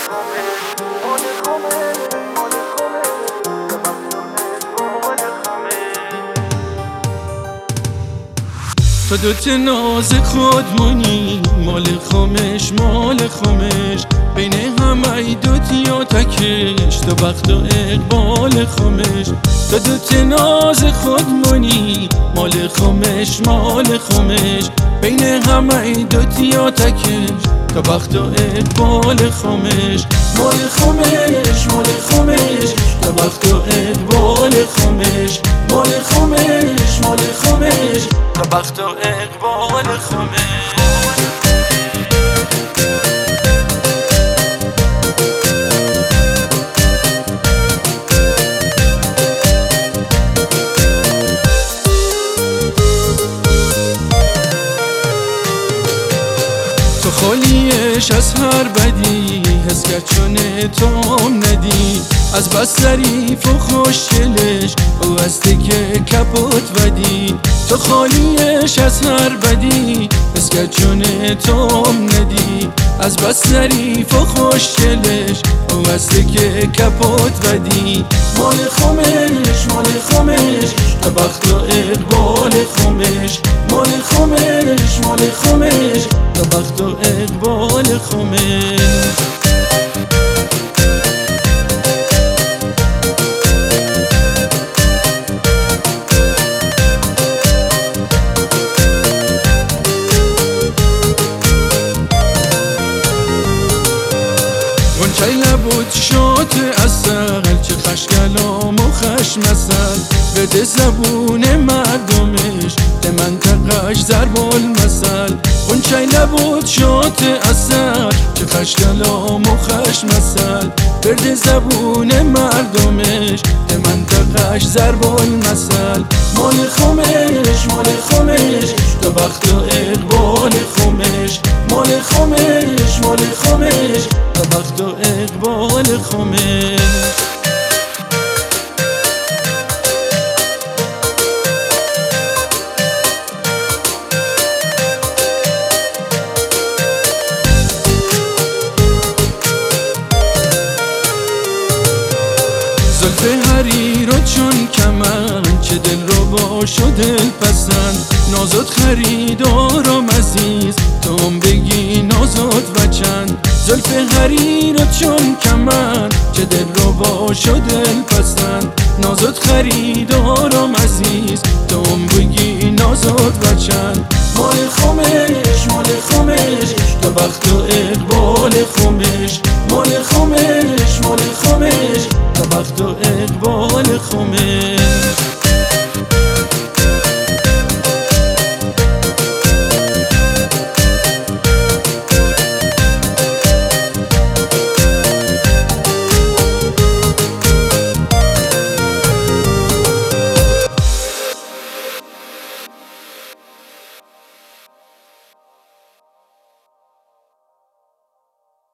تو دوت ناز خودمونی مال خامش مال خامش، بین همه دوتیا تکش تو بخت و اقبال خامش. تو دوت ناز خودمونی مال خامش مال خامش، بین همه دوتیا تکش تو بخت و اقبال خامش. مال خامش مال خامش تو بخت و اقبال خامش، مال خامش مال خامش تو بخت و اقبال خامش. تو خالیش از هر بدی حس کرد چون توم ندی، از بس ظریف و خوشگلش او هسته که کپوت ودی. تو خالیش از هر بدی حس کرد چون توم ندی، از بس ظریف و خوشگلش او هسته که کپوت ودی. مال خامش مال خامش تو بخت و اقبال خامش، مال خامش مال خامش تو بخت و اقبال خامش. غنچه لبود شات اصل چه خش کلام و خش مثل، بده زبون مردمش به منطقش ضرب المثل. غنچه لبود شات اصل چه خش کلام و خش مثل، بده زبون مردمش به منطقش ضرب المثل. مال خامش مال خامش تو بخت و اقبال خامش، مال خامش مال خامش تو بخت و اقبال خامش. زلف حریر و چون کمن چه دل رو باش و دل پسند، نازت خریدارم عزیز تو هم بگی نازت و چند. زلف حریر و چون کمن چه دل رو باش و دل پسند، نازت خریدارم عزیز تو هم بگی نازت و چند. مال خامش مال خامش تو بخت و اقبال خامش، مال خامش مال خامش تو بخت و اقبال خامش.